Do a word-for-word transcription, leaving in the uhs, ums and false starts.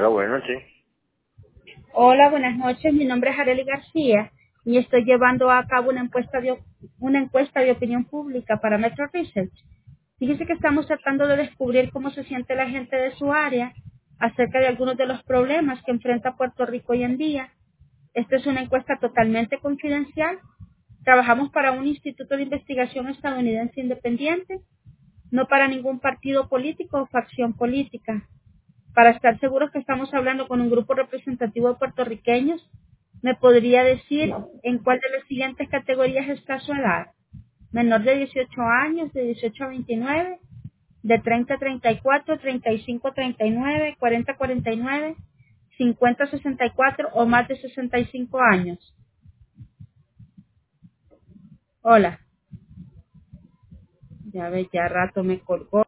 Pero bueno, sí. Hola, buenas noches. Mi nombre es Arely García y estoy llevando a cabo una encuesta de, una encuesta de opinión pública para Metro Research. Fíjese que estamos tratando de descubrir cómo se siente la gente de su área acerca de algunos de los problemas que enfrenta Puerto Rico hoy en día. Esta es una encuesta totalmente confidencial. Trabajamos para un instituto de investigación estadounidense independiente, no para ningún partido político o facción política. Para estar seguros que estamos hablando con un grupo representativo de puertorriqueños, ¿me podría decir en cuál de las siguientes categorías está su edad? Menor de dieciocho años, de dieciocho a veintinueve, de treinta a treinta y cuatro, treinta y cinco a treinta y nueve, cuarenta a cuarenta y nueve, cincuenta a sesenta y cuatro o más de sesenta y cinco años. Hola. Ya ve, ya rato me colgó.